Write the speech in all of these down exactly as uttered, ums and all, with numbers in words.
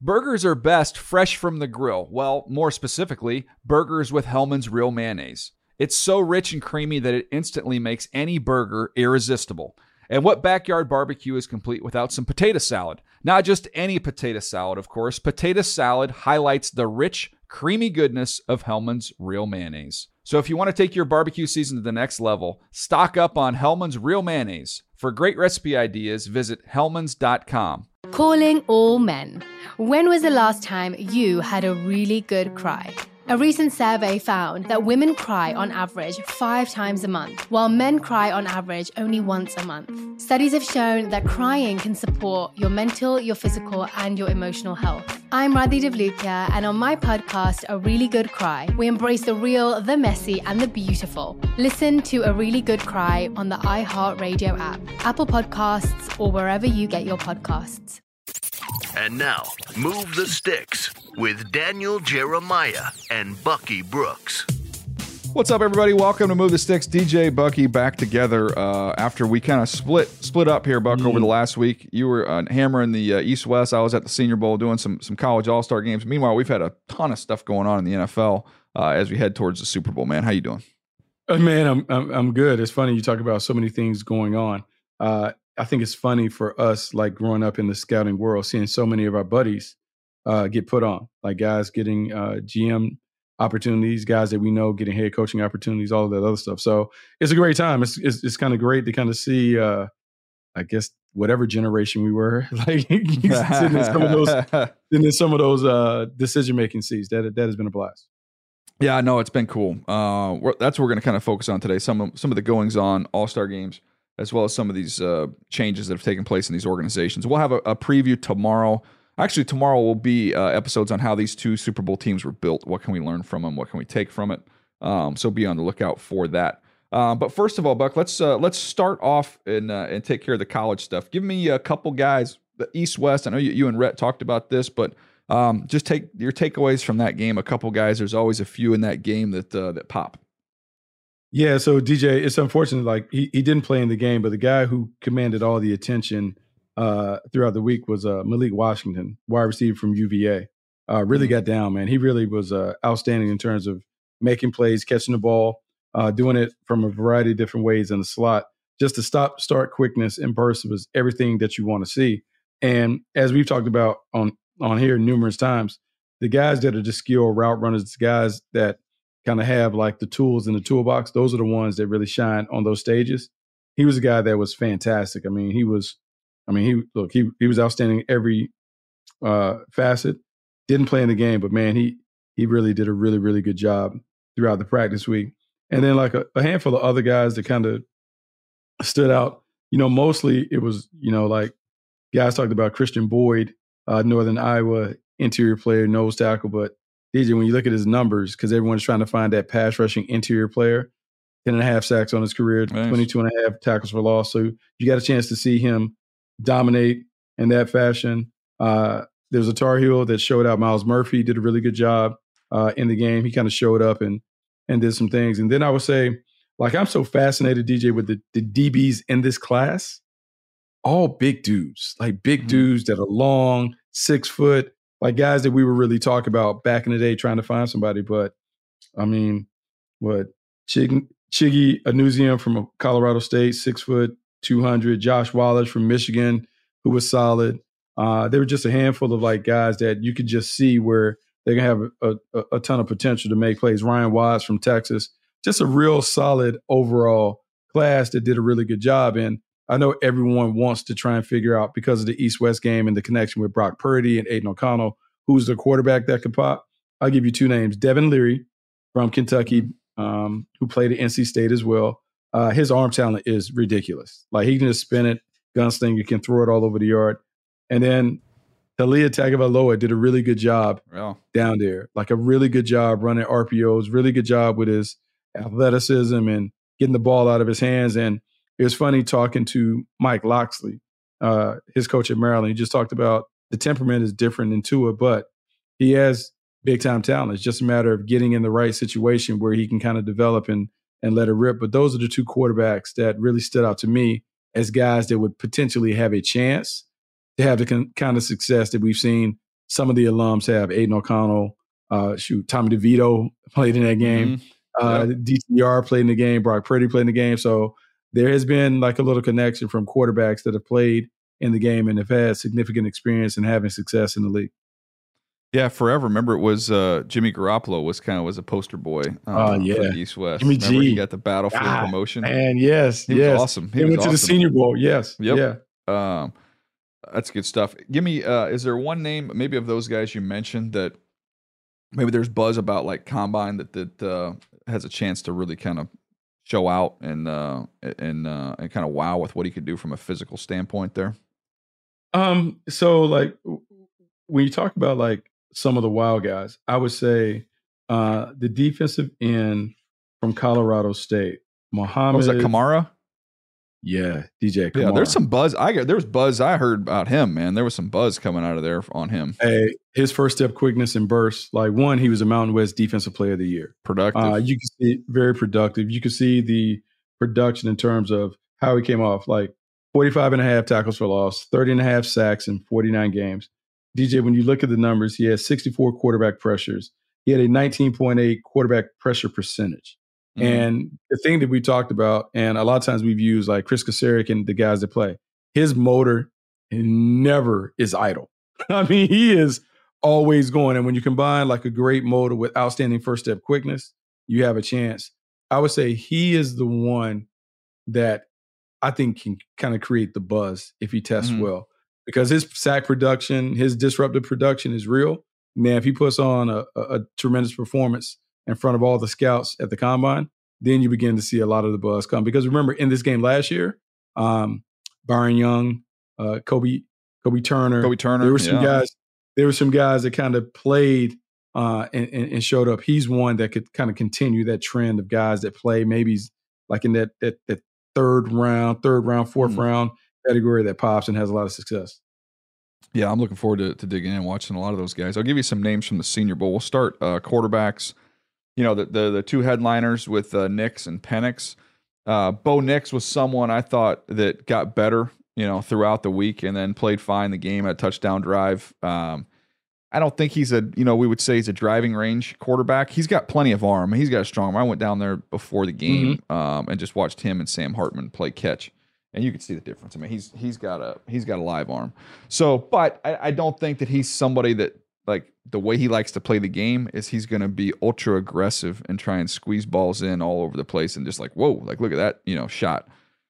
Burgers are best fresh from the grill. Well, more specifically, burgers with Hellmann's Real Mayonnaise. It's so rich and creamy that it instantly makes any burger irresistible. And what backyard barbecue is complete without some potato salad? Not just any potato salad, of course. Potato salad highlights the rich, creamy goodness of Hellmann's Real Mayonnaise. So if you want to take your barbecue season to the next level, stock up on Hellmann's Real Mayonnaise. For great recipe ideas, visit hellmanns dot com. Calling all men. When was the last time you had a really good cry? A recent survey found that women cry on average five times a month, while men cry on average only once a month. Studies have shown that crying can support your mental, your physical, and your emotional health. I'm Radhi Devlukia, and on my podcast, A Really Good Cry, we embrace the real, the messy, and the beautiful. Listen to A Really Good Cry on the iHeartRadio app, Apple Podcasts, or wherever you get your podcasts. And now, Move the Sticks with Daniel Jeremiah and Bucky Brooks. What's up, everybody? Welcome to Move the Sticks. D J, Bucky back together uh, after we kind of split split up here, Buck, mm. over the last week. You were uh, hammering the uh, East-West. I was at the Senior Bowl doing some some college all-star games. Meanwhile, we've had a ton of stuff going on in the N F L uh, as we head towards the Super Bowl, man. How you doing? Uh, man, I'm, I'm I'm good. It's funny you talk about so many things going on. Uh, I think it's funny for us, like growing up in the scouting world, seeing so many of our buddies uh, get put on, like guys getting uh, G M opportunities, guys that we know getting head coaching opportunities, all of that other stuff. So it's a great time. It's it's, it's kind of great to kind of see, uh, I guess, whatever generation we were, like sitting in some of those, sitting in some of those uh, decision making seats. That that has been a blast. Yeah, no, it's been cool. Uh, we're, that's what we're going to kind of focus on today. Some of some of the goings on all-star games, as well as some of these uh, changes that have taken place in these organizations. We'll have a, a preview tomorrow. Actually, tomorrow will be uh, episodes on how these two Super Bowl teams were built. What can we learn from them? What can we take from it? Um, so be on the lookout for that. Uh, but first of all, Buck, let's uh, let's start off and uh, and take care of the college stuff. Give me a couple guys, the East-West. I know you, you and Rhett talked about this, but um, just take your takeaways from that game. A couple guys. There's always a few in that game that uh, that pop. Yeah, so D J, it's unfortunate, like he, he didn't play in the game, but the guy who commanded all the attention uh, throughout the week was uh, Malik Washington, wide receiver from U V A. Uh, really mm-hmm. got down, man. He really was uh, outstanding in terms of making plays, catching the ball, uh, doing it from a variety of different ways in the slot. Just the stop, start quickness and burst was everything that you want to see. And as we've talked about on, on here numerous times, the guys that are just skilled route runners, the guys that kind of have like the tools in the toolbox, those are the ones that really shine on those stages. He was a guy that was fantastic. I mean, he was, I mean, he, look, he he was outstanding every uh, facet. Didn't play in the game, but man, he he really did a really, really good job throughout the practice week. And then like a, a handful of other guys that kind of stood out, you know, mostly it was, you know, like guys talked about Christian Boyd, uh, Northern Iowa interior player, nose tackle, but D J, when you look at his numbers, because everyone's trying to find that pass rushing interior player, ten and a half sacks on his career, nice. twenty-two and a half tackles for loss. So you got a chance to see him dominate in that fashion. Uh, there was a Tar Heel that showed out. Miles Murphy did a really good job uh, in the game. He kind of showed up and and did some things. And then I would say, like, I'm so fascinated, D J, with the, the D Bs in this class. All big dudes, like big mm-hmm. dudes that are long, six foot, like guys that we were really talking about back in the day trying to find somebody. But, I mean, what, Chig, Chiggy Anuzium from Colorado State, six foot, two hundred. Josh Wallace from Michigan, who was solid. Uh, they were just a handful of, like, guys that you could just see where they're going to have a, a, a ton of potential to make plays. Ryan Watts from Texas. Just a real solid overall class that did a really good job. And I know everyone wants to try and figure out, because of the East-West game and the connection with Brock Purdy and Aiden O'Connell, who's the quarterback that could pop. I'll give you two names. Devin Leary from Kentucky, um, who played at N C State as well. Uh, his arm talent is ridiculous. Like, he can just spin it, gunslinger, can throw it all over the yard. And then Taulia Tagovailoa did a really good job yeah. down there. Like, a really good job running R P Os, really good job with his athleticism and getting the ball out of his hands. And it was funny talking to Mike Locksley, uh, his coach at Maryland. He just talked about the temperament is different in Tua, but he has big-time talent. It's just a matter of getting in the right situation where he can kind of develop and, and let it rip. But those are the two quarterbacks that really stood out to me as guys that would potentially have a chance to have the con- kind of success that we've seen some of the alums have. Aiden O'Connell, uh, shoot, Tommy DeVito played in that game. Mm-hmm. Uh, yep. D T R played in the game. Brock Purdy played in the game. So there has been like a little connection from quarterbacks that have played in the game and have had significant experience in having success in the league. Yeah, forever. Remember, it was uh, Jimmy Garoppolo was kind of was a poster boy. Uh, uh, yeah, for the East West. Jimmy Remember, G. he got the Battlefield God, promotion. And yes, he yes, was awesome. He, he was went awesome. to the Senior Bowl. Yes, yep. yeah. Um, that's good stuff. Give me. Uh, is there one name, maybe of those guys you mentioned that maybe there's buzz about, like Combine, that that uh, has a chance to really kind of show out and uh, and uh, and kind of wow with what he could do from a physical standpoint there? Um. So like when you talk about like some of the wild guys, I would say uh, the defensive end from Colorado State, Muhammad. Was that Kamara? Yeah, D J Kamara. Yeah, there's some buzz. I got there was buzz I heard about him, man. There was some buzz coming out of there on him. Hey, his first step quickness and burst. Like one, he was a Mountain West Defensive Player of the Year. Productive. Uh, you can see very productive. You can see the production in terms of how he came off. Like forty-five and a half tackles for loss, thirty and a half sacks in forty-nine games. D J, when you look at the numbers, he had sixty-four quarterback pressures. He had a nineteen point eight quarterback pressure percentage. Mm-hmm. And the thing that we talked about, and a lot of times we've used like Chris Kocurek and the guys that play, his motor never is idle. I mean, he is always going. And when you combine like a great motor with outstanding first step quickness, you have a chance. I would say he is the one that I think can kind of create the buzz if he tests mm-hmm. well. Because his sack production, his disruptive production is real. Man, if he puts on a, a, a tremendous performance in front of all the scouts at the Combine, then you begin to see a lot of the buzz come. Because remember, in this game last year, um, Byron Young, uh, Kobe, Kobe Turner, Kobe Turner, there were some yeah. guys. There were some guys that kind of played uh, and, and, and showed up. He's one that could kind of continue that trend of guys that play. Maybe he's like in that that, that third round, third round, fourth mm-hmm. round category that pops and has a lot of success. Yeah, I'm looking forward to, to digging in and watching a lot of those guys. I'll give you some names from the Senior Bowl. We'll start uh, quarterbacks. You know, the the, the two headliners with uh, Nix and Penix. Uh, Bo Nix was someone I thought that got better, you know, throughout the week and then played fine the game, a touchdown drive. Um, I don't think he's a, you know, we would say he's a driving range quarterback. He's got plenty of arm. He's got a strong arm. I went down there before the game mm-hmm. um, and just watched him and Sam Hartman play catch. And you can see the difference. I mean, he's he's got a he's got a live arm. So, but I, I don't think that he's somebody that, like, the way he likes to play the game is he's going to be ultra aggressive and try and squeeze balls in all over the place and just like, whoa, like, look at that, you know, shot.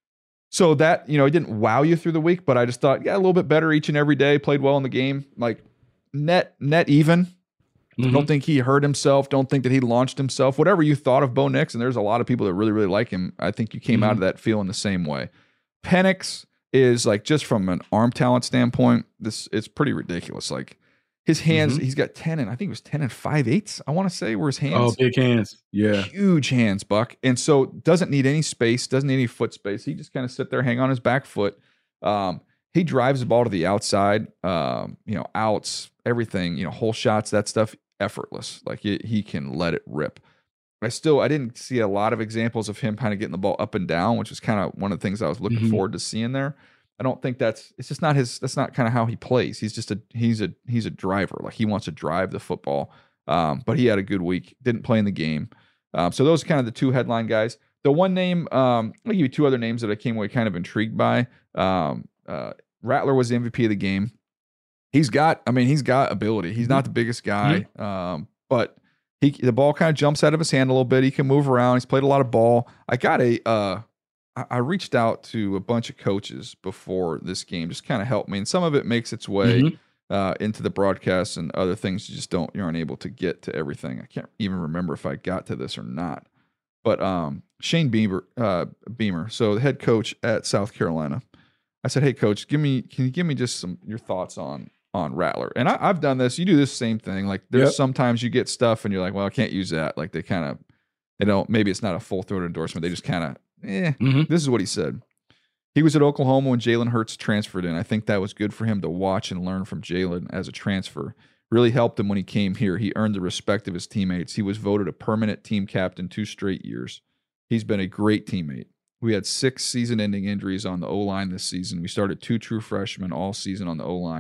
So that, you know, it didn't wow you through the week, but I just thought, yeah, a little bit better each and every day, played well in the game, like net net even. Mm-hmm. Don't think he hurt himself. Don't think that he launched himself. Whatever you thought of Bo Nix, and there's a lot of people that really, really like him, I think you came mm-hmm. out of that feeling the same way. Penix is like, just from an arm talent standpoint, this it's pretty ridiculous. Like his hands, mm-hmm. he's got ten and I think it was ten and five eighths. I want to say were his hands. Oh, big hands. Yeah. Huge hands, Buck. And so doesn't need any space, doesn't need any foot space. He just kind of sit there, hang on his back foot. Um, he drives the ball to the outside, um, you know, outs, everything, you know, hole shots, that stuff, effortless. Like he, he can let it rip. I still, I didn't see a lot of examples of him kind of getting the ball up and down, which is kind of one of the things I was looking mm-hmm. forward to seeing there. I don't think that's, it's just not his, that's not kind of how he plays. He's just a, he's a, he's a driver. Like he wants to drive the football. Um, but he had a good week, didn't play in the game. Um, so those are kind of the two headline guys. The one name, um, I'll give you two other names that I came away kind of intrigued by. Um, uh, Rattler was the M V P of the game. He's got, I mean, he's got ability. He's not the biggest guy, mm-hmm. um, but He, the ball kind of jumps out of his hand a little bit. He can move around. He's played a lot of ball. I got a, uh, I, I reached out to a bunch of coaches before this game, just kind of help me. And some of it makes its way mm-hmm. uh, into the broadcast, and other things you just don't, you aren't able to get to everything. I can't even remember if I got to this or not. But um, Shane Beamer, uh, Beamer, so the head coach at South Carolina, I said, "Hey, coach, give me, can you give me just some your thoughts on?" on Rattler. And I, I've done this. You do this same thing. Like there's yep. sometimes you get stuff and you're like, well, I can't use that. Like they kind of, they don't, maybe it's not a full throated endorsement. They just kind of, eh, mm-hmm. This is what he said. He was at Oklahoma when Jalen Hurts transferred in. I think that was good for him to watch and learn from Jalen as a transfer. Really helped him when he came here. He earned the respect of his teammates. He was voted a permanent team captain two straight years. He's been a great teammate. We had six season-ending injuries on the O-line this season. We started two true freshmen all season on the O-line.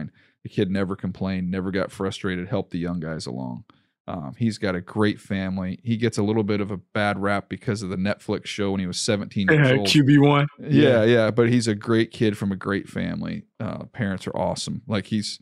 The kid never complained, never got frustrated, helped the young guys along. Um, he's got a great family. He gets a little bit of a bad rap because of the Netflix show when he was seventeen years old. Q B one. Yeah, yeah, yeah, but he's a great kid from a great family. Uh, parents are awesome. Like he's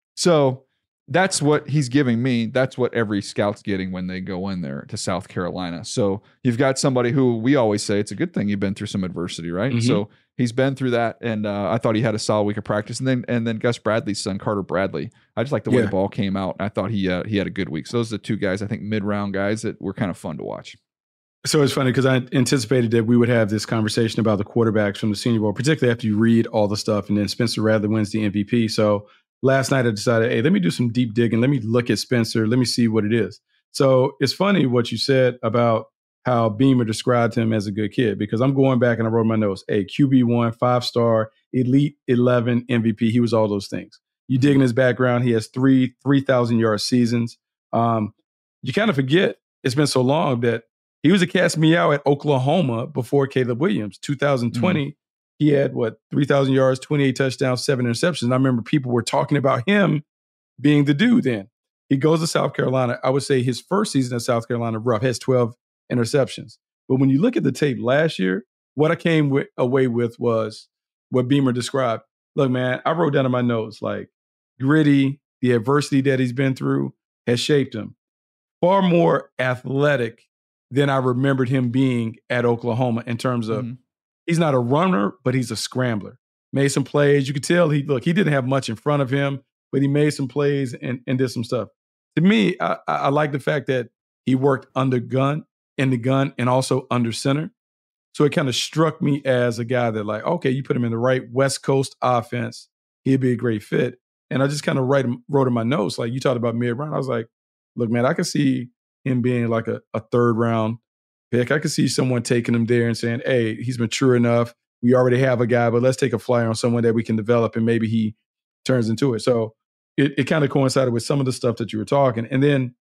so that's what he's giving me. That's what every scout's getting when they go in there to South Carolina. So you've got somebody who we always say it's a good thing you've been through some adversity, right? Mm-hmm. So he's been through that, and uh, I thought he had a solid week of practice. And then and then Gus Bradley's son, Carter Bradley. I just like the way yeah. the ball came out. I thought he uh, he had a good week. So those are the two guys, I think, mid-round guys that were kind of fun to watch. So it's funny because I anticipated that we would have this conversation about the quarterbacks from the Senior Bowl, particularly after you read all the stuff, and then Spencer Rattler wins the M V P. So last night I decided, hey, let me do some deep digging. Let me look at Spencer. Let me see what it is. So it's funny what you said about how Beamer described him as a good kid, because I'm going back and I wrote my notes. Hey, Q B one, five-star, elite eleven, M V P. He was all those things. You dig in his background. He has three three thousand yard seasons. Um, you kind of forget it's been so long that he was a cast meow at Oklahoma before Caleb Williams. two thousand twenty, mm-hmm. he had, what, three thousand yards, twenty-eight touchdowns, seven interceptions. I remember people were talking about him being the dude then. He goes to South Carolina. I would say his first season at South Carolina, rough, has twelve interceptions. But when you look at the tape last year, what I came with, away with was what Beamer described. Look, man, I wrote down in my notes, like, gritty, the adversity that he's been through has shaped him. Far more athletic than I remembered him being at Oklahoma in terms of mm-hmm. he's not a runner, but he's a scrambler. Made some plays. You could tell he look, he didn't have much in front of him, but he made some plays and, and did some stuff. To me, I, I like the fact that he worked under gun, in the gun, and also under center. So it kind of struck me as a guy that, like, okay, you put him in the right West Coast offense, he'd be a great fit. And I just kind of write him, wrote in my notes, like you talked about mid-round. I was like, look, man, I could see him being like a, a third round pick. I could see someone taking him there and saying, hey, he's mature enough. We already have a guy, but let's take a flyer on someone that we can develop and maybe he turns into it. So it, it kind of coincided with some of the stuff that you were talking. And then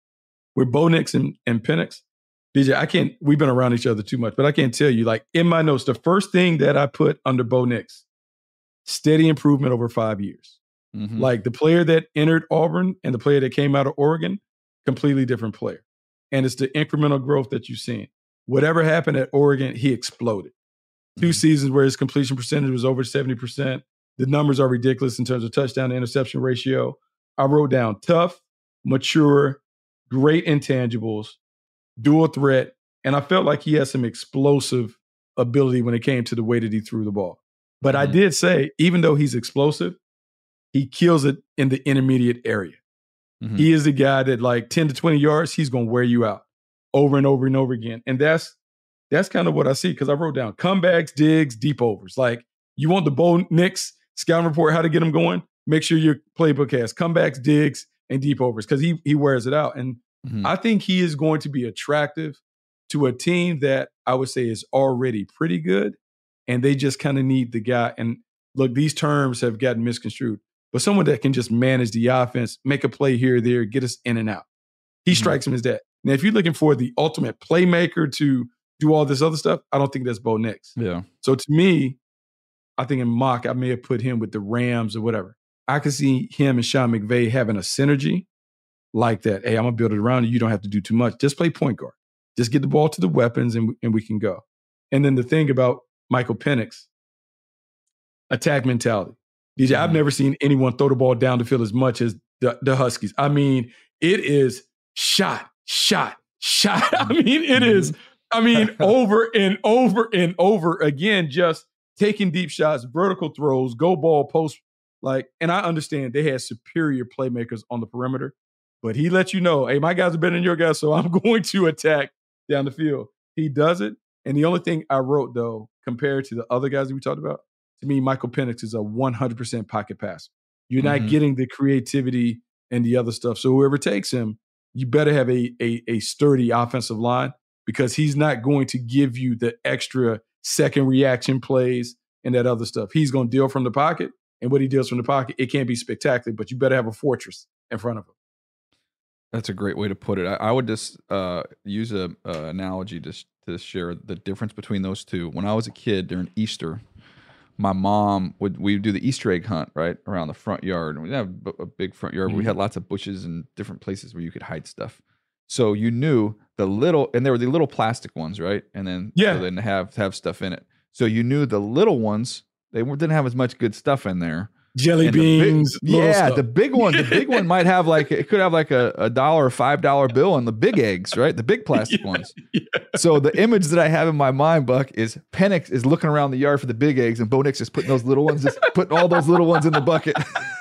with Bo Nix and, and Penix, D J, I can't, we've been around each other too much, but I can't tell you, like in my notes, the first thing that I put under Bo Nix, steady improvement over five years. Mm-hmm. Like the player that entered Auburn and the player that came out of Oregon, completely different player. And it's the incremental growth that you've seen. Whatever happened at Oregon, he exploded. Mm-hmm. Two seasons where his completion percentage was over seventy percent. The numbers are ridiculous in terms of touchdown to interception ratio. I wrote down tough, mature, great intangibles, dual threat, and I felt like he had some explosive ability when it came to the way that he threw the ball. But mm-hmm. I did say, even though he's explosive, he kills it in the intermediate area. Mm-hmm. He is the guy that, like, ten to twenty yards, he's going to wear you out over and over and over again. And that's that's kind of what I see, because I wrote down comebacks, digs, deep overs. Like, you want the Bo Nix scouting report, how to get him going? Make sure your playbook has comebacks, digs, and deep overs, because he he wears it out. And mm-hmm. I think he is going to be attractive to a team that I would say is already pretty good, and they just kind of need the guy. And look, these terms have gotten misconstrued, but someone that can just manage the offense, make a play here or there, get us in and out. He mm-hmm. strikes him as that. Now, if you're looking for the ultimate playmaker to do all this other stuff, I don't think that's Bo Nix. Yeah. So to me, I think in mock, I may have put him with the Rams or whatever. I could see him and Sean McVay having a synergy like that. Hey, I'm going to build it around you. You don't have to do too much. Just play point guard. Just get the ball to the weapons and, and we can go. And then the thing about Michael Penix, attack mentality. D J, mm-hmm. I've never seen anyone throw the ball down the field as much as the, the Huskies. I mean, it is shot, shot, shot. I mean, it is, I mean, over and over and over again, just taking deep shots, vertical throws, go ball, post. Like, and I understand they had superior playmakers on the perimeter, but he let you know, hey, my guys are better than your guys, so I'm going to attack down the field. He does it. And the only thing I wrote, though, compared to the other guys that we talked about, to me, Michael Penix is a one hundred percent pocket passer. You're mm-hmm. not getting the creativity and the other stuff. So whoever takes him, you better have a, a, a sturdy offensive line, because he's not going to give you the extra second reaction plays and that other stuff. He's going to deal from the pocket, and what he deals from the pocket, it can't be spectacular, but you better have a fortress in front of him. That's a great way to put it. I, I would just uh, use a uh, analogy to, to share the difference between those two. When I was a kid during Easter, my mom would we would do the Easter egg hunt right around the front yard, and we didn't have a big front yard, but we had lots of bushes and different places where you could hide stuff. So you knew the little, and there were the little plastic ones, right? And then yeah, so they didn't have have stuff in it. So you knew the little ones, they didn't have as much good stuff in there. Jelly and beans. The big, yeah, stuff. the big one, the big one might have like it could have like a, a dollar or five dollar bill on the big eggs, right? The big plastic yeah, ones. Yeah. So the image that I have in my mind, Buck, is Penix is looking around the yard for the big eggs, and Bo Nix is putting those little ones, just putting all those little ones in the bucket.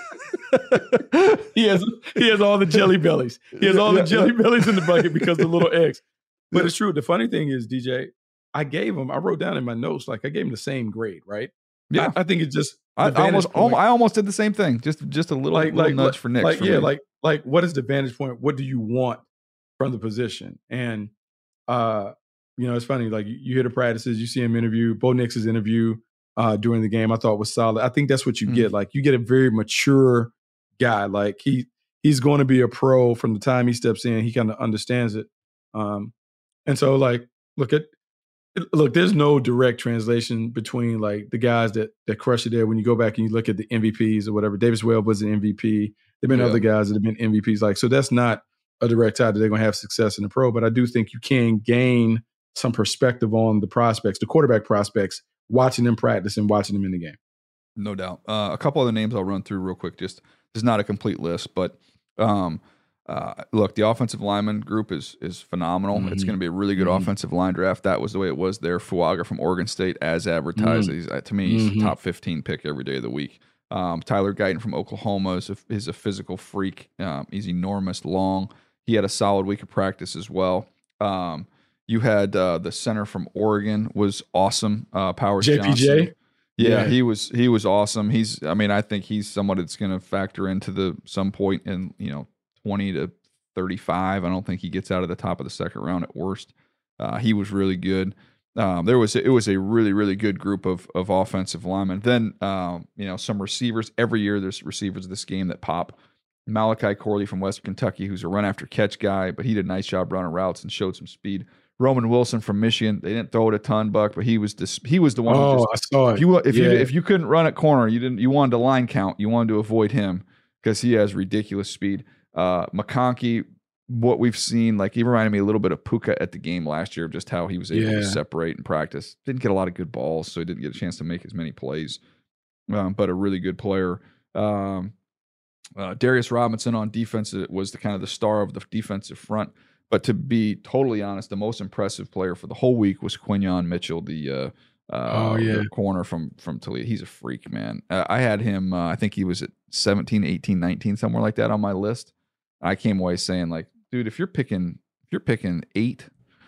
he has he has all the jelly bellies. He has all yeah, the jelly yeah. bellies in the bucket because of the little eggs. But yeah. it's true. The funny thing is, D J, I gave him. I wrote down in my notes like I gave him the same grade, right? Yeah, I, I think it's just. I almost, point. I almost did the same thing. Just, just a little, like, little like, nudge for Nix. Like, for yeah, me. like, like, what is the vantage point? What do you want from the position? And, uh, you know, it's funny. Like, you, you hear the practices, you see him interview. Bo Nix's interview uh, during the game, I thought was solid. I think that's what you mm. get. Like, you get a very mature guy. Like, he he's going to be a pro from the time he steps in. He kind of understands it. Um, and so, like, look at. Look, there's no direct translation between like the guys that that crush it there. When you go back and you look at the M V Ps or whatever, Davis Webb was an M V P. There've been yeah. other guys that have been M V Ps. Like, so that's not a direct tie that they're going to have success in the pro. But I do think you can gain some perspective on the prospects, the quarterback prospects, watching them practice and watching them in the game. No doubt. Uh, a couple other names I'll run through real quick. Just this is not a complete list, but um, Uh, look, the offensive lineman group is is phenomenal. Mm-hmm. It's going to be a really good mm-hmm. offensive line draft. That was the way it was there. Fuaga from Oregon State, as advertised. Mm-hmm. He's, uh, to me, he's mm-hmm. a top fifteen pick every day of the week. Um, Tyler Guyton from Oklahoma is a, is a physical freak. Um, he's enormous, long. He had a solid week of practice as well. Um, you had uh, the center from Oregon was awesome. Uh, Powers J P J. Johnson. Yeah, yeah, he was he was awesome. He's I mean, I think he's someone that's going to factor into the some point in, you know, twenty to thirty-five. I don't think he gets out of the top of the second round at worst. Uh, he was really good. Um, there was it was a really really good group of of offensive linemen. Then um, you know, some receivers. Every year there's receivers in this game that pop. Malachi Corley from Western Kentucky, who's a run after catch guy, but he did a nice job running routes and showed some speed. Roman Wilson from Michigan. They didn't throw it a ton, Buck, but he was dis- he was the one. Oh, who just, I saw it. If you if yeah. you if you couldn't run at corner, you didn't. You wanted to line count. You wanted to avoid him because he has ridiculous speed. Uh, McConkey, what we've seen, like he reminded me a little bit of Puka at the game last year, of just how he was able yeah. to separate and practice. Didn't get a lot of good balls, so he didn't get a chance to make as many plays. Um, but a really good player. Um, uh, Darius Robinson on defense was the kind of the star of the defensive front. But to be totally honest, the most impressive player for the whole week was Quinyon Mitchell, the uh, uh, oh, yeah. the corner from from Toledo. He's a freak, man. Uh, I had him. Uh, I think he was at seventeen, eighteen, nineteen, somewhere like that on my list. I came away saying, like, dude, if you're picking if you're picking eight,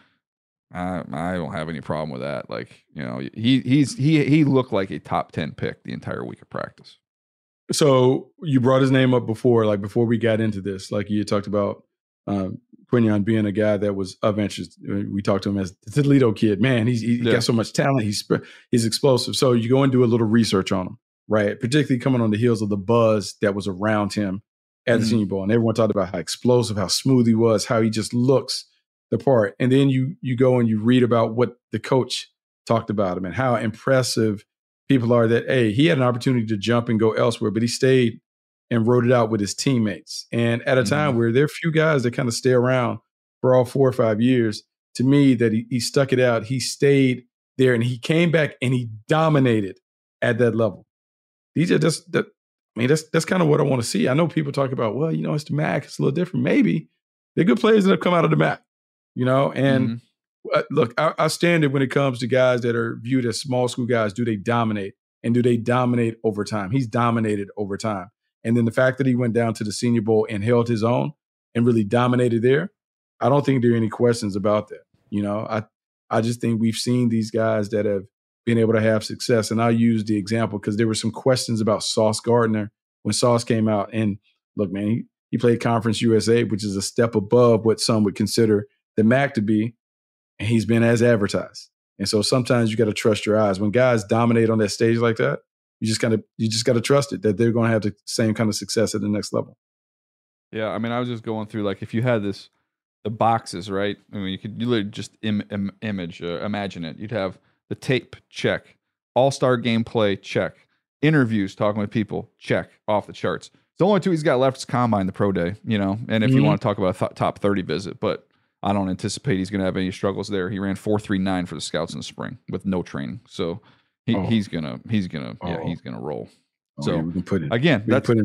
I I don't have any problem with that. Like, you know, he he's he he looked like a top ten pick the entire week of practice. So you brought his name up before, like before we got into this, like you talked about um, Quinyon being a guy that was of interest. We talked to him as the Toledo kid. Man, he's he yeah. got so much talent. He's he's explosive. So you go and do a little research on him, right? Particularly coming on the heels of the buzz that was around him at the mm-hmm. Senior Bowl, and everyone talked about how explosive, how smooth he was, how he just looks the part. And then you you go and you read about what the coach talked about him and how impressive people are. That hey, he had an opportunity to jump and go elsewhere, but he stayed and wrote it out with his teammates. And at a time mm-hmm. where there are few guys that kind of stay around for all four or five years, to me, that he, he stuck it out. He stayed there and he came back and he dominated at that level. D J, that's, that, I mean, that's that's kind of what I want to see. I know people talk about, well, you know, it's the M A C. It's a little different. Maybe. They're good players that have come out of the M A C, you know? And mm-hmm. uh, look, our, our standard when it comes to guys that are viewed as small school guys, do they dominate? And do they dominate over time? He's dominated over time. And then the fact that he went down to the Senior Bowl and held his own and really dominated there, I don't think there are any questions about that. You know, I I just think we've seen these guys that have been able to have success. And I'll use the example because there were some questions about Sauce Gardner when Sauce came out. And look, man, he, he played Conference U S A, which is a step above what some would consider the M A C to be. And he's been as advertised. And so sometimes you got to trust your eyes. When guys dominate on that stage like that, You just kind of you just got to trust it that they're going to have the same kind of success at the next level. Yeah, I mean, I was just going through, like, if you had this, the boxes, right? I mean, you could you literally just Im, Im, image, uh, imagine it. You'd have the tape check, All-star game play, check. Interviews, talking with people, check, off the charts. The only two he's got left is combine, the pro day, you know, and if mm-hmm. you want to talk about a th- top thirty visit, but I don't anticipate he's going to have any struggles there. He ran four three nine for the Scouts in the spring with no training. So he, oh. he's going to, he's going to, oh. yeah, he's going to roll. Oh, so yeah, we can put it, again, that's, put him,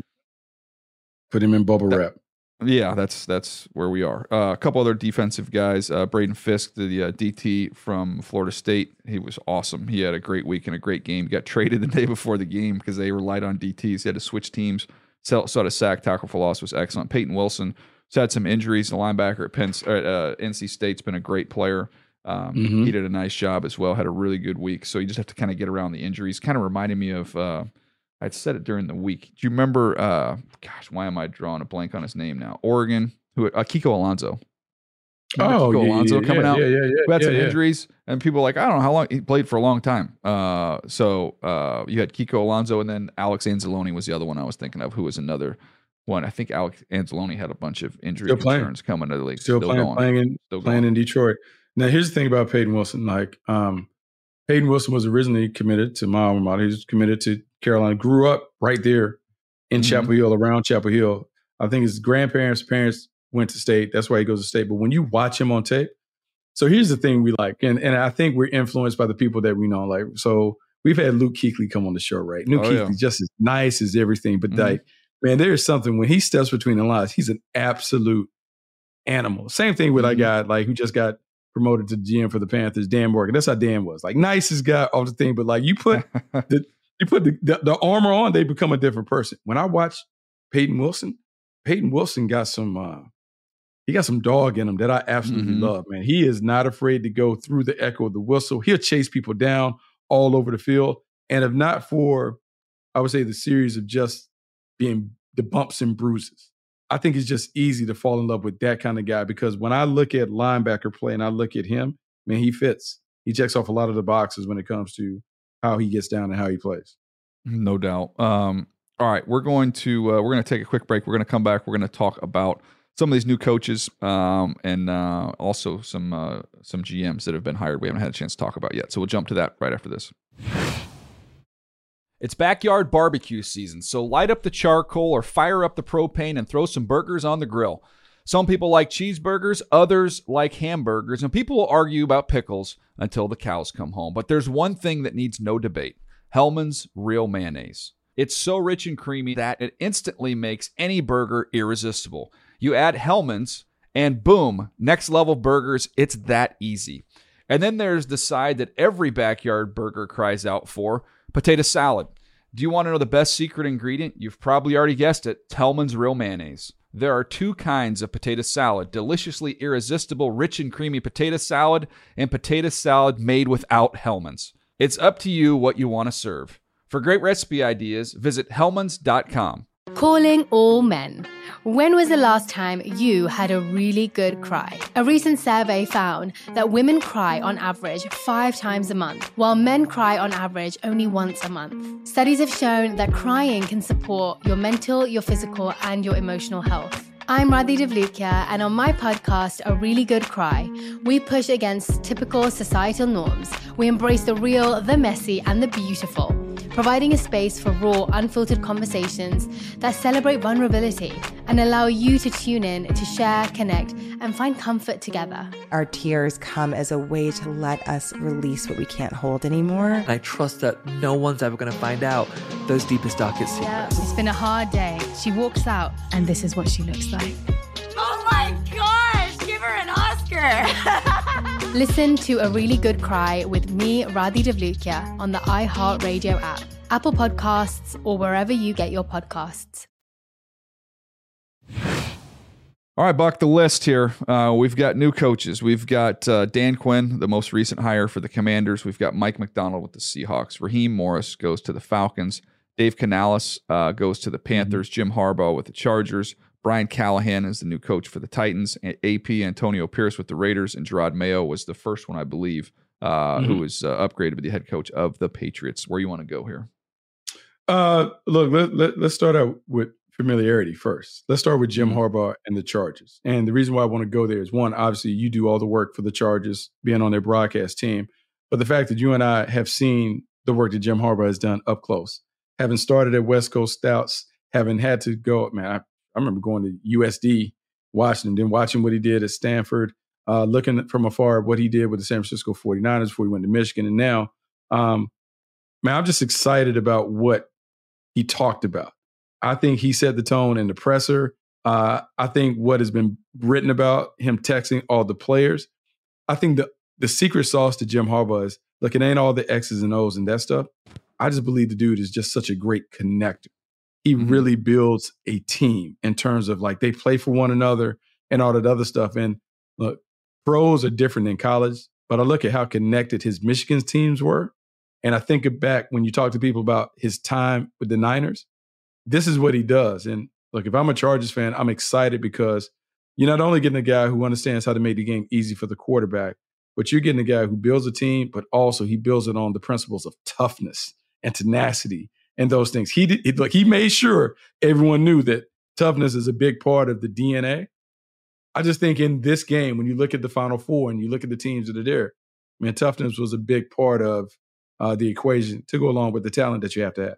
put him in bubble that, wrap. Yeah, that's that's where we are. Uh, a couple other defensive guys. Uh, Braden Fisk, the uh, D T from Florida State, he was awesome. He had a great week and a great game. He got traded the day before the game because they relied on D Ts. He had to switch teams. Saw a sack, tackle for loss was excellent. Peyton Wilson had some injuries. The linebacker at Penn, uh, N C State's been a great player. Um, mm-hmm. He did a nice job as well. Had a really good week. So you just have to kind of get around the injuries. Kind of reminded me of. Uh, I'd said it during the week. Do you remember? Uh, gosh, why am I drawing a blank on his name now? Oregon, who uh, Kiko Alonso. Remember oh, Kiko yeah, Alonso yeah, coming yeah, out. Yeah, yeah, yeah, who had yeah, some yeah. injuries, and people were like, I don't know how long he played for a long time. Uh, so uh, you had Kiko Alonso, and then Alex Anzalone was the other one I was thinking of, who was another one. I think Alex Anzalone had a bunch of injury Still concerns playing. coming to the league. Still, Still playing, going. playing in Still playing going. in Detroit. Now, here's the thing about Peyton Wilson. Like, um, Peyton Wilson was originally committed to my alma mater. He was committed to Carolina. Grew up right there in mm-hmm. Chapel Hill, around Chapel Hill. I think his grandparents, parents went to State. That's why he goes to State. But when you watch him on tape, so here's the thing we like, and and I think we're influenced by the people that we know. Like, so we've had Luke Kuechly come on the show, right? Luke oh, Kuechly yeah. just as nice as everything, but mm-hmm. like, man, there is something when he steps between the lines. He's an absolute animal. Same thing with mm-hmm. our guy, like who just got promoted to G M for the Panthers, Dan Morgan. That's how Dan was. Like, nicest guy off the thing, but like you put the you put the, the, the armor on, they become a different person. When I watch Peyton Wilson, Peyton Wilson got some uh, he got some dog in him that I absolutely mm-hmm. love, man. He is not afraid to go through the echo of the whistle. He'll chase people down all over the field. And if not for, I would say, the series of just being the bumps and bruises, I think it's just easy to fall in love with that kind of guy, because when I look at linebacker play and I look at him, man, he fits. He checks off a lot of the boxes when it comes to how he gets down and how he plays. No doubt. Um, all right, we're going to uh, we're going to take a quick break. We're going to come back. We're going to talk about some of these new coaches um, and uh, also some uh, some G Ms that have been hired we haven't had a chance to talk about yet. So we'll jump to that right after this. It's backyard barbecue season, so light up the charcoal or fire up the propane and throw some burgers on the grill. Some people like cheeseburgers, others like hamburgers, and people will argue about pickles until the cows come home. But there's one thing that needs no debate: Hellmann's Real Mayonnaise. It's so rich and creamy that it instantly makes any burger irresistible. You add Hellmann's and boom, next level burgers. It's that easy. And then there's the side that every backyard burger cries out for: potato salad. Do you want to know the best secret ingredient? You've probably already guessed it. It's Hellmann's Real Mayonnaise. There are two kinds of potato salad: deliciously irresistible, rich and creamy potato salad, and potato salad made without Hellmann's. It's up to you what you want to serve. For great recipe ideas, visit hellmanns dot com. Calling all men. When was the last time you had a really good cry? A recent survey found that women cry on average five times a month, while men cry on average only once a month. Studies have shown that crying can support your mental, your physical, and your emotional health. I'm Radhi Devlukia, and on my podcast, A Really Good Cry, we push against typical societal norms. We embrace the real, the messy, and the beautiful, providing a space for raw, unfiltered conversations that celebrate vulnerability and allow you to tune in to share, connect, and find comfort together. Our tears come as a way to let us release what we can't hold anymore. And I trust that no one's ever going to find out those deepest, darkest secrets. Yeah, it's been a hard day. She walks out, and this is what she looks like. Oh my gosh, give her an Oscar. Listen to A Really Good Cry with me, Radhi Devlukia, on the iHeartRadio app, Apple Podcasts, or wherever you get your podcasts. All right, Buck, the list here. Uh, we've got new coaches. We've got uh, Dan Quinn, the most recent hire for the Commanders. We've got Mike McDonald with the Seahawks. Raheem Morris goes to the Falcons. Dave Canales uh, goes to the Panthers. Mm-hmm. Jim Harbaugh with the Chargers. Brian Callahan is the new coach for the Titans. A P Antonio Pierce with the Raiders. And Gerard Mayo was the first one, I believe, uh, mm-hmm. who was uh, upgraded to be the head coach of the Patriots. Where you want to go here? Uh, look, let, let, let's start out with familiarity first. Let's start with Jim mm-hmm. Harbaugh and the Chargers. And the reason why I want to go there is, one, obviously you do all the work for the Chargers, being on their broadcast team. But the fact that you and I have seen the work that Jim Harbaugh has done up close. Having started at West Coast Stouts, having had to go, man, I, I remember going to U S D, Washington, then watching what he did at Stanford, uh, looking from afar at what he did with the San Francisco forty-niners before he went to Michigan. And now, um, man, I'm just excited about what he talked about. I think he set the tone in the presser. Uh, I think what has been written about him texting all the players. I think the, the secret sauce to Jim Harbaugh is, look, it ain't all the X's and O's and that stuff. I just believe the dude is just such a great connector. He mm-hmm. really builds a team in terms of like they play for one another and all that other stuff. And look, pros are different than college, but I look at how connected his Michigan's teams were. And I think it back when you talk to people about his time with the Niners, this is what he does. And look, if I'm a Chargers fan, I'm excited because you're not only getting a guy who understands how to make the game easy for the quarterback, but you're getting a guy who builds a team, but also he builds it on the principles of toughness and tenacity and those things. He did, he, look, he made sure everyone knew that toughness is a big part of the D N A. I just think in this game, when you look at the Final Four and you look at the teams that are there, man, toughness was a big part of uh, the equation to go along with the talent that you have to have.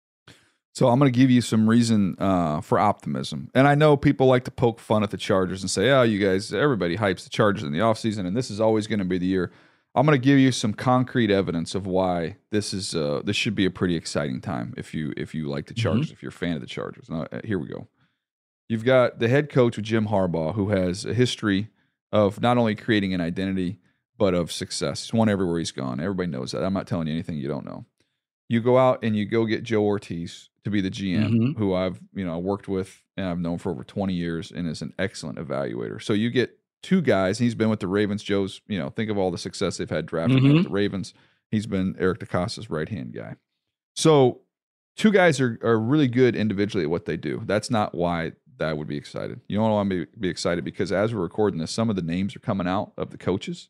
So I'm going to give you some reason uh, for optimism. And I know people like to poke fun at the Chargers and say, oh, you guys, everybody hypes the Chargers in the offseason, and this is always going to be the year. I'm going to give you some concrete evidence of why this is uh, this should be a pretty exciting time if you if you like the Chargers, mm-hmm. if you're a fan of the Chargers. Now, here we go. You've got the head coach with Jim Harbaugh, who has a history of not only creating an identity, but of success. He's won everywhere he's gone. Everybody knows that. I'm not telling you anything you don't know. You go out and you go get Joe Ortiz to be the G M, mm-hmm. who I've you know worked with and I've known for over twenty years and is an excellent evaluator. So you get two guys. He's been with the Ravens. Joe's, you know, think of all the success they've had drafting mm-hmm. with the Ravens. He's been Eric DeCosta's right-hand guy. So two guys are, are really good individually at what they do. That's not why I would be excited. You don't want me to be excited because as we're recording this, some of the names are coming out of the coaches.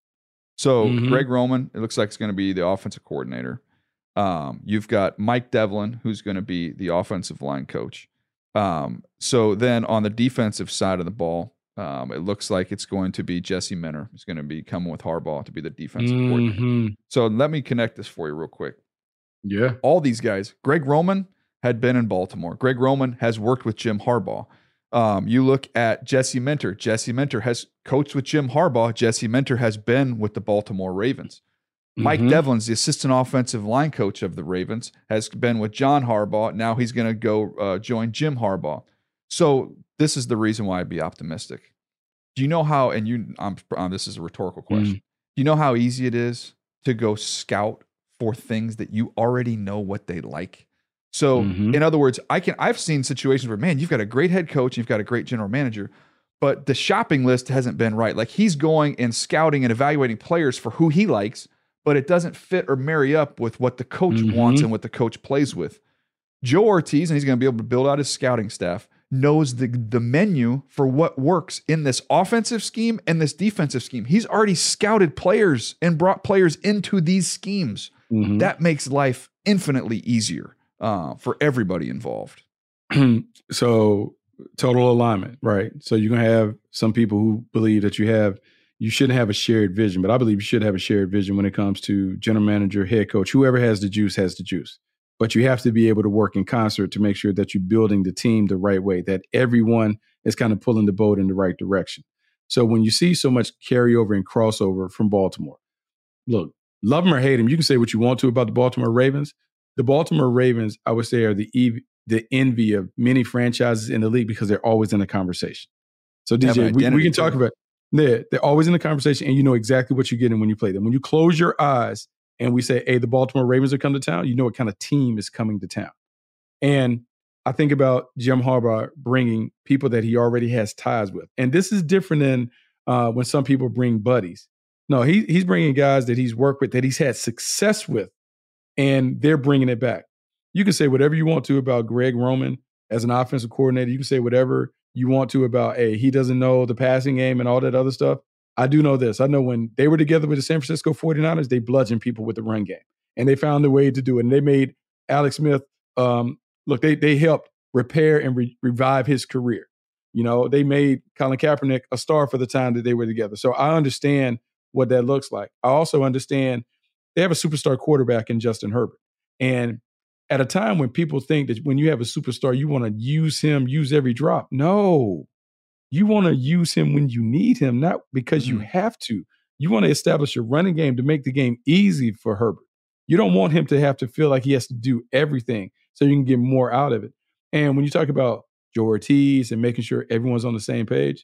So mm-hmm. Greg Roman, it looks like it's going to be the offensive coordinator. Um, you've got Mike Devlin, who's going to be the offensive line coach. Um, so then on the defensive side of the ball, um, it looks like it's going to be Jesse Minter, who's going to be coming with Harbaugh to be the defensive mm-hmm. coordinator. So let me connect this for you real quick. Yeah. All these guys, Greg Roman had been in Baltimore. Greg Roman has worked with Jim Harbaugh. Um, you look at Jesse Minter. Jesse Minter has coached with Jim Harbaugh. Jesse Minter has been with the Baltimore Ravens. Mike mm-hmm. Devlin's the assistant offensive line coach of the Ravens, has been with John Harbaugh. Now he's going to go uh, join Jim Harbaugh. So this is the reason why I'd be optimistic. Do you know how, and you, um, um, this is a rhetorical question. Mm-hmm. Do you know how easy it is to go scout for things that you already know what they like? So mm-hmm. in other words, I can, I've seen situations where, man, you've got a great head coach, you've got a great general manager, but the shopping list hasn't been right. Like he's going and scouting and evaluating players for who he likes, but it doesn't fit or marry up with what the coach mm-hmm. wants and what the coach plays with. Joe Ortiz, and he's going to be able to build out his scouting staff, knows the, the menu for what works in this offensive scheme and this defensive scheme. He's already scouted players and brought players into these schemes. Mm-hmm. That makes life infinitely easier uh, for everybody involved. So total alignment, right? So you're going to have some people who believe that you have You shouldn't have a shared vision, but I believe you should have a shared vision when it comes to general manager, head coach, whoever has the juice has the juice. But you have to be able to work in concert to make sure that you're building the team the right way, that everyone is kind of pulling the boat in the right direction. So when you see so much carryover and crossover from Baltimore, look, love them or hate them, you can say what you want to about the Baltimore Ravens. The Baltimore Ravens, I would say, are the ev- the envy of many franchises in the league because they're always in the conversation. So D J, we, we can talk about They're, they're always in the conversation, and you know exactly what you're getting when you play them. When you close your eyes and we say, hey, the Baltimore Ravens are coming to town, you know what kind of team is coming to town. And I think about Jim Harbaugh bringing people that he already has ties with. And this is different than uh, when some people bring buddies. No, he, he's bringing guys that he's worked with, that he's had success with, and they're bringing it back. You can say whatever you want to about Greg Roman as an offensive coordinator. You can say whatever you want to about, hey, he doesn't know the passing game and all that other stuff. I do know this. I know when they were together with the San Francisco forty-niners, they bludgeoned people with the run game. And they found a way to do it. And they made Alex Smith, um, look, they they helped repair and re- revive his career. You know, they made Colin Kaepernick a star for the time that they were together. So I understand what that looks like. I also understand they have a superstar quarterback in Justin Herbert. And at a time when people think that when you have a superstar, you want to use him, use every drop. No, you want to use him when you need him, not because mm-hmm. you have to. You want to establish your running game to make the game easy for Herbert. You don't want him to have to feel like he has to do everything so you can get more out of it. And when you talk about Joe Ortiz and making sure everyone's on the same page,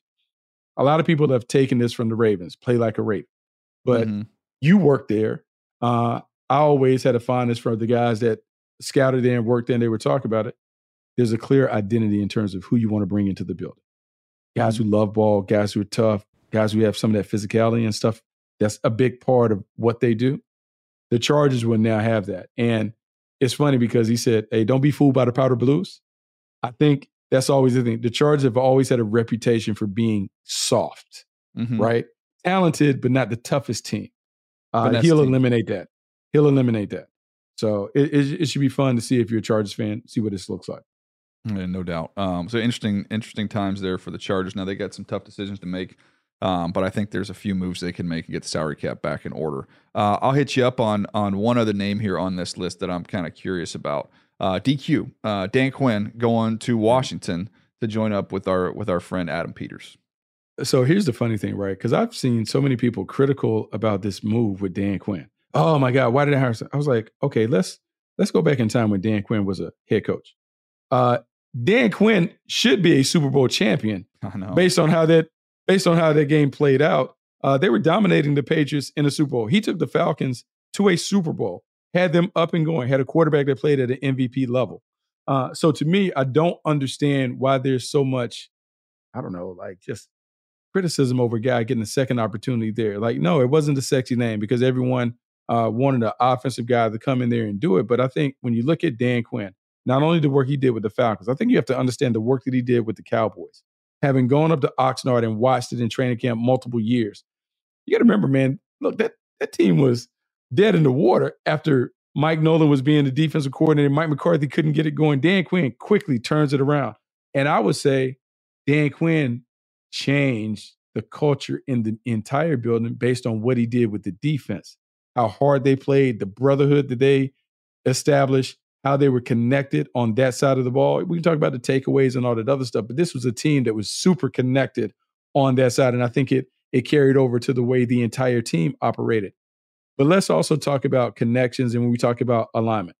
a lot of people have taken this from the Ravens, play like a Raven. But mm-hmm. you worked there. Uh, I always had a fondness for the guys that scouted in, worked in, they would talk about it. There's a clear identity in terms of who you want to bring into the building. Guys who love ball, guys who are tough, guys who have some of that physicality and stuff. That's a big part of what they do. The Chargers will now have that. And it's funny because he said, hey, don't be fooled by the powder blues. I think that's always the thing. The Chargers have always had a reputation for being soft, mm-hmm. right? Talented, but not the toughest team. Uh, he'll team. eliminate that. He'll eliminate that. So it, it, it should be fun to see if you're a Chargers fan, see what this looks like. Yeah, no doubt. Um, so interesting, interesting times there for the Chargers. Now they got some tough decisions to make, um, but I think there's a few moves they can make and get the salary cap back in order. Uh, I'll hit you up on on one other name here on this list that I'm kind of curious about. Uh, D Q, uh, Dan Quinn going to Washington to join up with our with our friend Adam Peters. So here's the funny thing, right? Because I've seen so many people critical about this move with Dan Quinn. Oh my God, why did I hire? I was like, okay, let's let's go back in time when Dan Quinn was a head coach. Uh, Dan Quinn should be a Super Bowl champion I know. based on how that based on how that game played out. Uh, they were dominating the Patriots in the Super Bowl. He took the Falcons to a Super Bowl, had them up and going, had a quarterback that played at an M V P level. Uh, so to me, I don't understand why there's so much, I don't know, like just criticism over a guy getting a second opportunity there. Like, no, it wasn't a sexy name because everyone uh, wanted an offensive guy to come in there and do it. But I think when you look at Dan Quinn, not only the work he did with the Falcons, I think you have to understand the work that he did with the Cowboys. Having gone up to Oxnard and watched it in training camp multiple years, you got to remember, man, look, that, that team was dead in the water after Mike Nolan was being the defensive coordinator. Mike McCarthy couldn't get it going. Dan Quinn quickly turns it around. And I would say Dan Quinn changed the culture in the entire building based on what he did with the defense, how hard they played, the brotherhood that they established, how they were connected on that side of the ball. We can talk about the takeaways and all that other stuff, but this was a team that was super connected on that side. And I think it it carried over to the way the entire team operated. But let's also talk about connections and when we talk about alignment.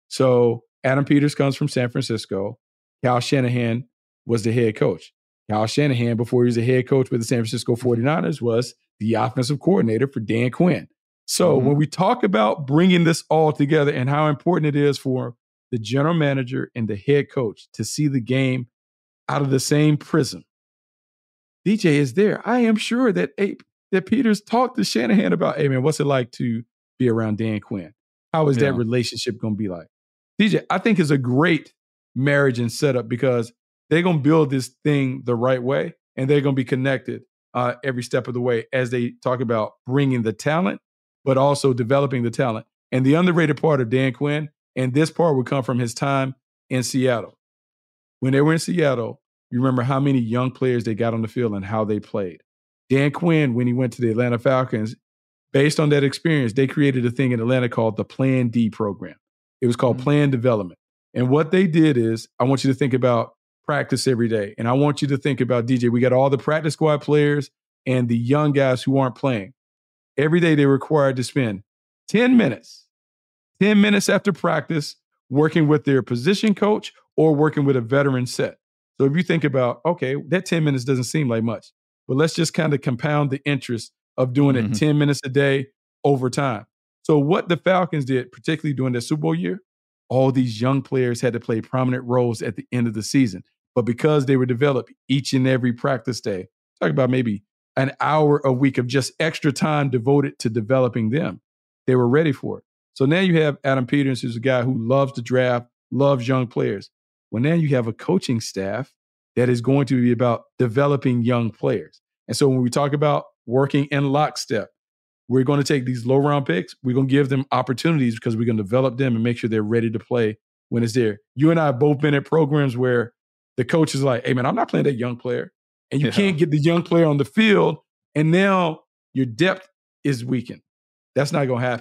So Adam Peters comes from San Francisco. Kyle Shanahan was the head coach. Kyle Shanahan, before he was the head coach with the San Francisco forty-niners, was the offensive coordinator for Dan Quinn. So mm-hmm. when we talk about bringing this all together and how important it is for the general manager and the head coach to see the game out of the same prism, D J is there. I am sure that that Peters talked to Shanahan about, hey, man, what's it like to be around Dan Quinn? How is yeah. that relationship going to be like? D J, I think is a great marriage and setup because they're going to build this thing the right way and they're going to be connected uh, every step of the way as they talk about bringing the talent, but also developing the talent. And the underrated part of Dan Quinn, and this part would come from his time in Seattle. When they were in Seattle, you remember how many young players they got on the field and how they played. Dan Quinn, when he went to the Atlanta Falcons, based on that experience, they created a thing in Atlanta called the Plan D program. It was called mm-hmm. Plan Development. And what they did is, I want you to think about practice every day. And I want you to think about, D J, we got all the practice squad players and the young guys who aren't playing. Every day they're required to spend ten minutes, ten minutes after practice working with their position coach or working with a veteran set. So if you think about, okay, that ten minutes doesn't seem like much, but let's just kind of compound the interest of doing mm-hmm. it ten minutes a day over time. So what the Falcons did, particularly during their Super Bowl year, all these young players had to play prominent roles at the end of the season. But because they were developed each and every practice day, talk about maybe an hour a week of just extra time devoted to developing them, they were ready for it. So now you have Adam Peters, who's a guy who loves to draft, loves young players. Well, now you have a coaching staff that is going to be about developing young players. And so when we talk about working in lockstep, we're going to take these low round picks. We're going to give them opportunities because we're going to develop them and make sure they're ready to play when it's there. You and I have both been at programs where the coach is like, hey, man, I'm not playing that young player. And you yeah. can't get the young player on the field. And now your depth is weakened. That's not going to happen.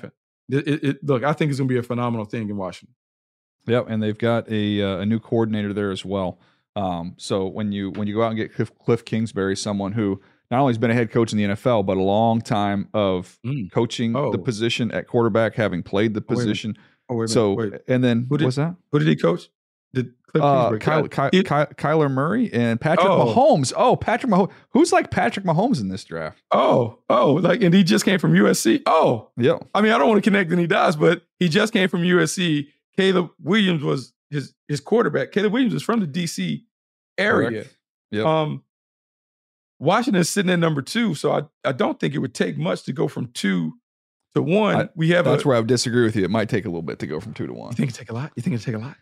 It, it, it, look, I think it's going to be a phenomenal thing in Washington. Yep, and they've got a uh, a new coordinator there as well. Um, so when you when you go out and get Cliff, Cliff Kingsbury, someone who not only has been a head coach in the N F L, but a long time of Mm. coaching Oh. the position at quarterback, having played the wait a minute. position. Oh, wait a minute. So Wait. and then Who did- what's that? Who did he coach? Did Cliff Uh, Kingsbury? Kyle, Ky- He- Ky- Kyler Murray and Patrick Oh. Mahomes. Oh, Patrick Mahomes. Who's like Patrick Mahomes in this draft? oh, oh, like, and he just came from U S C. Oh, Yep. I mean, I don't want to connect any dots, but he just came from U S C. Caleb Williams was his his quarterback. Caleb Williams is from the D C area. Correct. Yep. Um, Washington's sitting at number two, so I, I don't think it would take much to go from two to one. I- we have That's a, where I would disagree with you. It might take a little bit to go from two to one. You think it take a lot? You think it take a lot?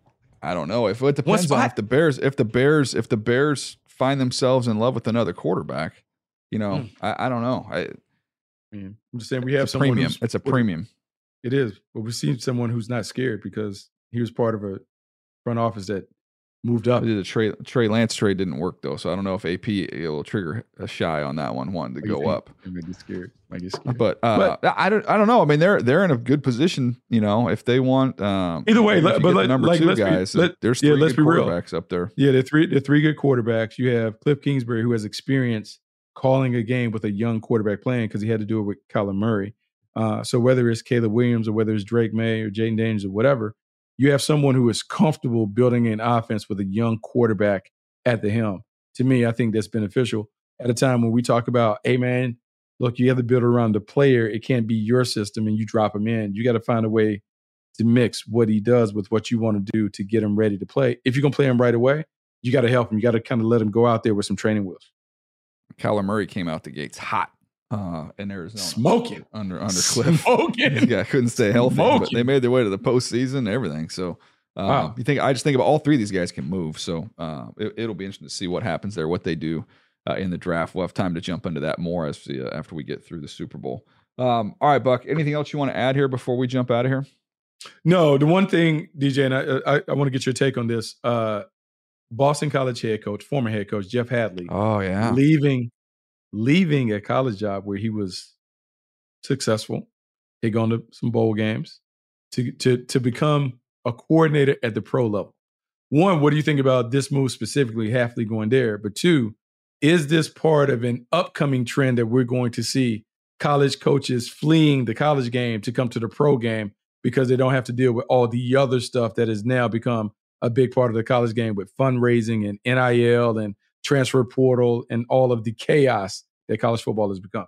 I don't know. If it depends on spot? if the Bears, if the Bears, if the Bears find themselves in love with another quarterback, you know, Hmm. I, I don't know. I, I mean, I'm just saying we have it's a someone premium. who's- It's a what- premium. It is, but we've seen someone who's not scared because he was part of a front office that moved up. The Trey Trey Lance trade didn't work though, so I don't know if A P will trigger a shy on that one, wanting to Might get- go up. Might get scared. Might get scared. But, uh, I don't I don't know. I mean, they're they're in a good position. You know, if they want. Um, Either way, if let- you but get the let- number like, two let's be- guys. let- there's yeah, three let's good be real. quarterbacks up there. Yeah, they're three. They're three good quarterbacks. You have Cliff Kingsbury, who has experience calling a game with a young quarterback playing because he had to do it with Kyler Murray. Uh, so whether it's Caleb Williams or whether it's Drake May or Jaden Daniels or whatever, you have someone who is comfortable building an offense with a young quarterback at the helm. To me, I think that's beneficial at a time when we talk about, hey man, look, you have to build around the player. It can't be your system and you drop him in. You got to find a way to mix what he does with what you want to do to get him ready to play. If you're going to play him right away, you got to help him. You got to kind of let him go out there with some training wheels. Kyler Murray came out the gates hot uh, in Arizona, Smoking. under under Cliff. Smoking. Yeah, couldn't stay healthy, but Smoking. they made their way to the postseason and everything. So, uh, Wow. you think I just think about all three of these guys can move. So, uh, it, it'll be interesting to see what happens there, what they do uh, in the draft. We'll have time to jump into that more as uh, after we get through the Super Bowl. Um, all right, Buck. Anything else you want to add here before we jump out of here? No, the one thing, D J, and I, I, I want to get your take on this. Uh, Boston College head coach, former head coach Jeff Hadley, Oh yeah, leaving, leaving a college job where he was successful. He'd gone to some bowl games to to to become a coordinator at the pro level. One, what do you think about this move specifically, Hadley going there? But two, is this part of an upcoming trend that we're going to see college coaches fleeing the college game to come to the pro game because they don't have to deal with all the other stuff that has now become a big part of the college game with fundraising and N I L and transfer portal and all of the chaos that college football has become?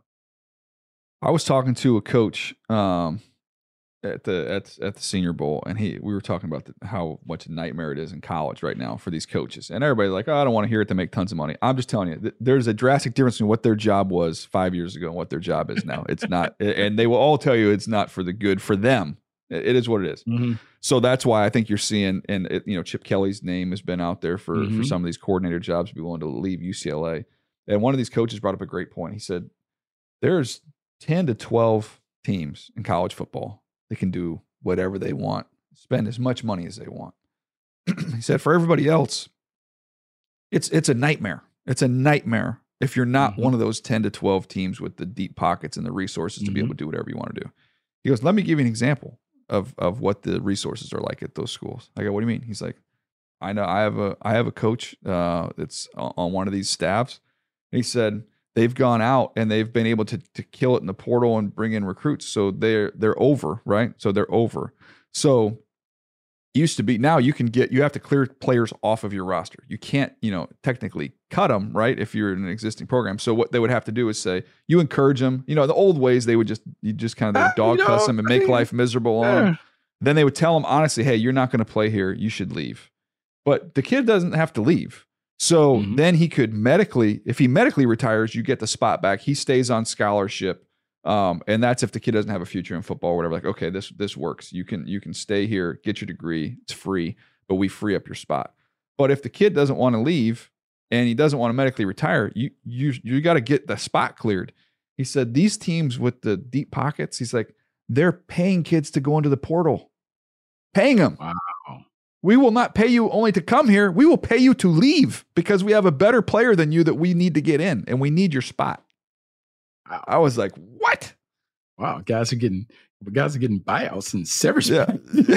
I was talking to a coach um, at the at at the Senior Bowl, and he we were talking about the, how much a nightmare it is in college right now for these coaches. And everybody's like, "Oh, I don't want to hear it. They make tons of money." I'm just telling you, th- there's a drastic difference in what their job was five years ago and what their job is now. It's not, and they will all tell you it's not for the good for them. It, it is what it is. Mm-hmm. So that's why I think you're seeing, and it, you know, Chip Kelly's name has been out there for for Mhm. some of these coordinator jobs to be willing to leave U C L A. And one of these coaches brought up a great point. He said, "There's ten to twelve teams in college football that can do whatever they want, spend as much money as they want." He said, for everybody else, it's it's a nightmare. It's a nightmare if you're not Mhm. one of those ten to twelve teams with the deep pockets and the resources to be Mhm. able to do whatever you want to do. He goes, let me give you an example of of what the resources are like at those schools. I go, what do you mean? He's like, I know I have a I have a coach uh, that's on, on one of these staffs. And he said they've gone out and they've been able to to kill it in the portal and bring in recruits. So they're they're over, right? So they're over. So used to be, now you can get, you have to clear players off of your roster. You can't, you know, technically cut them, right? If you're in an existing program. So what they would have to do is say, you encourage them, you know, the old ways, they would just, you just kind of Uh, dog you cuss know, them and I make mean, life miserable on them. Yeah. Then they would tell them honestly, hey, you're not going to play here. You should leave. But the kid doesn't have to leave. So Mhm. then he could medically, if he medically retires, you get the spot back. He stays on scholarship. Um, and that's if the kid doesn't have a future in football or whatever. Like, okay, this this works. You can you can stay here, get your degree. It's free, but we free up your spot. But if the kid doesn't want to leave and he doesn't want to medically retire, you you you got to get the spot cleared. He said these teams with the deep pockets, he's like, they're paying kids to go into the portal, paying them. Wow. We will not pay you only to come here. We will pay you to leave because we have a better player than you that we need to get in, and we need your spot. I was like, what? Wow, guys are getting guys are getting buyouts and severance Yeah. packages.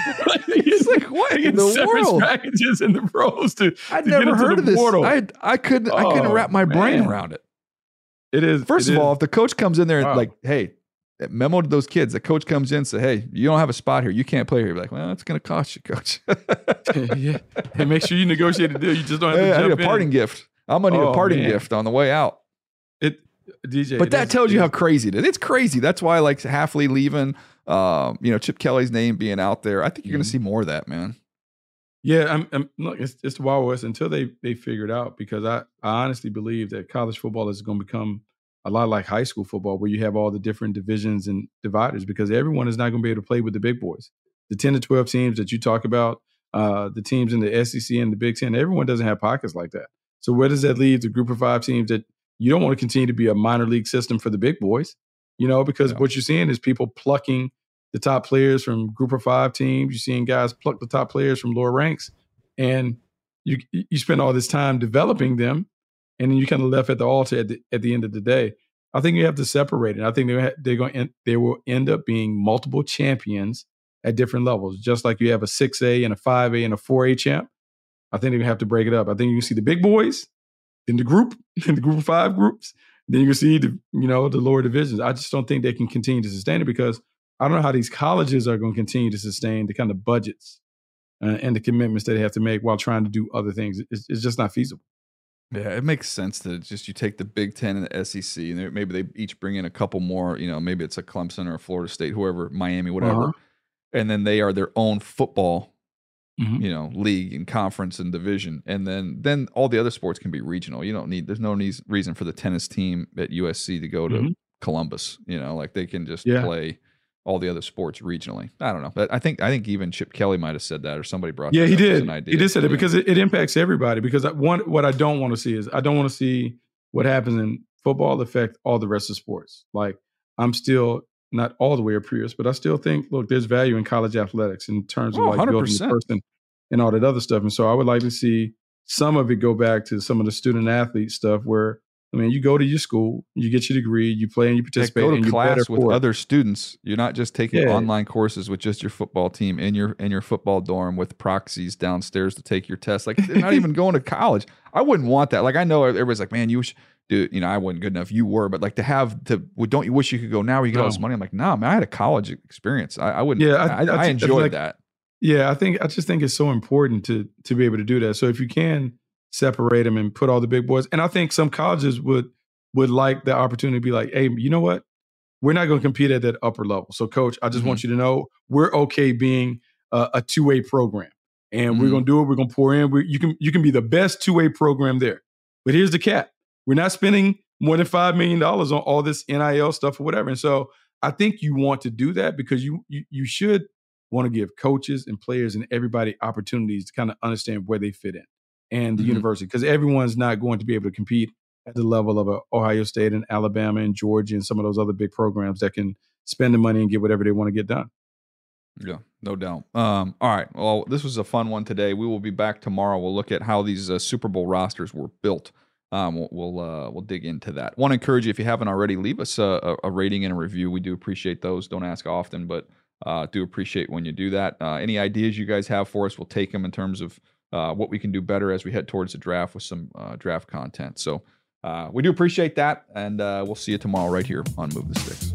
It's like, what in the severance world? packages in the pros to, I'd to never get into heard the of this. portal. I I couldn't I couldn't Oh, wrap my brain man. around it. It is. First it of is. all, if the coach comes in there and Wow. like, hey, memo to those kids, the coach comes in and say, hey, you don't have a spot here. You can't play here. You're like, well, it's going to cost you, coach. yeah, and make sure you negotiate a deal. You just don't have Hey, to I jump need a parting in. gift. I'm going to need Oh, a parting man. gift on the way out. It, D J. But it that is- tells you it how is- crazy it is. It's crazy. That's why I like Halfley leaving, um, you know, Chip Kelly's name being out there. I think you're going to Mm-hmm. see more of that, man. Yeah, I'm, I'm look, it's, it's the Wild West until they they figure it out, because I, I honestly believe that college football is going to become a lot like high school football, where you have all the different divisions and dividers, because everyone is not going to be able to play with the big boys. The ten to twelve teams that you talk about, uh, the teams in the S E C and the Big Ten, everyone doesn't have pockets like that. So where does that leave the group of five teams that you don't want to continue to be a minor league system for the big boys? You know, because Yeah. what you're seeing is people plucking the top players from group of five teams. You're seeing guys pluck the top players from lower ranks. And you you spend all this time developing them, and then you kind of left at the altar at the, at the end of the day. I think you have to separate it. I think they're, they're going to, they will end up being multiple champions at different levels, just like you have a six A and a five A and a four A champ. I think they're going to have to break it up. I think you can see the big boys in the group, in the group of five groups. Then you can see the, you know, the lower divisions. I just don't think they can continue to sustain it, because I don't know how these colleges are going to continue to sustain the kind of budgets uh, and the commitments that they have to make while trying to do other things. It's, it's just not feasible. Yeah, it makes sense that it's just you take the Big Ten and the S E C, and they- maybe they each bring in a couple more. You know, maybe it's a Clemson or a Florida State, whoever, Miami, whatever, Uh-huh. and then they are their own football, Mhm. you know, league and conference and division, and then then all the other sports can be regional. You don't need. There's no need, reason for the tennis team at U S C to go to Mhm. Columbus. You know, like they can just Yeah. play all the other sports regionally. I don't know, but I think I think even Chip Kelly might have said that, or somebody brought. Yeah, that he up as did. An idea. He did say that Yeah. because it, it impacts everybody. Because I- one, what I don't want to see is I don't want to see what happens in football affect all the rest of sports. Like, I'm still not all the way a purist, but I still think, look, there's value in college athletics in terms of Oh, like building the one hundred percent. person and all that other stuff. And so I would like to see some of it go back to some of the student athlete stuff where, I mean, you go to your school, you get your degree, you play and you Like, participate, go and to you're better class with for it. other students. You're not just taking Yeah. online courses with just your football team in your in your football dorm with proxies downstairs to take your test. Like, they're not even going to college. I wouldn't want that. Like, I know everybody's like, man, you wish, dude, you know, I wasn't good enough. You were, but like to have to, well, don't you wish you could go now where you get all this No. money? I'm like, nah, man, I had a college experience. I, I wouldn't. Yeah, I, I- I, I I think- enjoyed like- that. Yeah, I think I just think it's so important to to be able to do that. So if you can separate them and put all the big boys, and I think some colleges would would like the opportunity to be like, hey, you know what? We're not going to compete at that upper level. So, coach, I just want you to know we're okay being a, a two A program, and we're Mhm. going to do it. We're going to pour in. We, you can you can be the best two A program there, but here's the cap: we're not spending more than five million dollars on all this N I L stuff or whatever. And so, I think you want to do that because you you, you should want to give coaches and players and everybody opportunities to kind of understand where they fit in and the Mhm. university, because everyone's not going to be able to compete at the level of a Ohio State and Alabama and Georgia and some of those other big programs that can spend the money and get whatever they want to get done. Yeah, no doubt. Um, all right. Well, this was a fun one today. We will be back tomorrow. We'll look at how these uh, Super Bowl rosters were built. Um, we'll we'll, uh, we'll dig into that. Want to encourage you, if you haven't already, leave us a, a rating and a review. We do appreciate those. Don't ask often, but uh, do appreciate when you do that. Uh, any ideas you guys have for us, we'll take them in terms of uh, what we can do better as we head towards the draft with some uh, draft content. So uh, we do appreciate that, and uh, we'll see you tomorrow right here on Move the Sticks.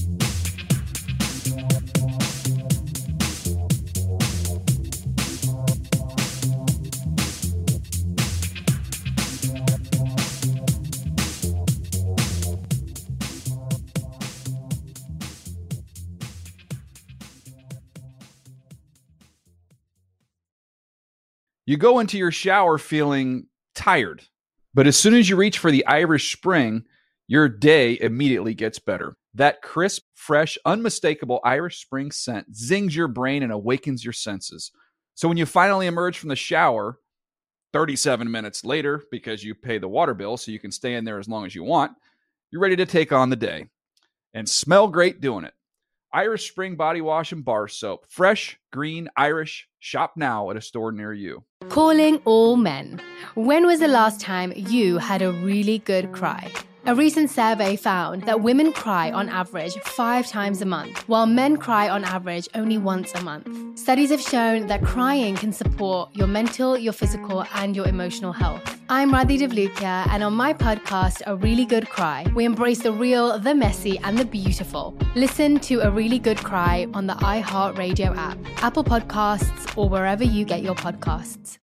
You go into your shower feeling tired, but as soon as you reach for the Irish Spring, your day immediately gets better. That crisp, fresh, unmistakable Irish Spring scent zings your brain and awakens your senses. So when you finally emerge from the shower, thirty-seven minutes later, because you pay the water bill so you can stay in there as long as you want, you're ready to take on the day and smell great doing it. Irish Spring Body Wash and Bar Soap. Fresh, green, Irish. Shop now at a store near you. Calling all men. When was the last time you had a really good cry? A recent survey found that women cry on average five times a month, while men cry on average only once a month. Studies have shown that crying can support your mental, your physical, and your emotional health. I'm Radhi Devlukia, and on my podcast, A Really Good Cry, we embrace the real, the messy, and the beautiful. Listen to A Really Good Cry on the iHeartRadio app, Apple Podcasts, or wherever you get your podcasts.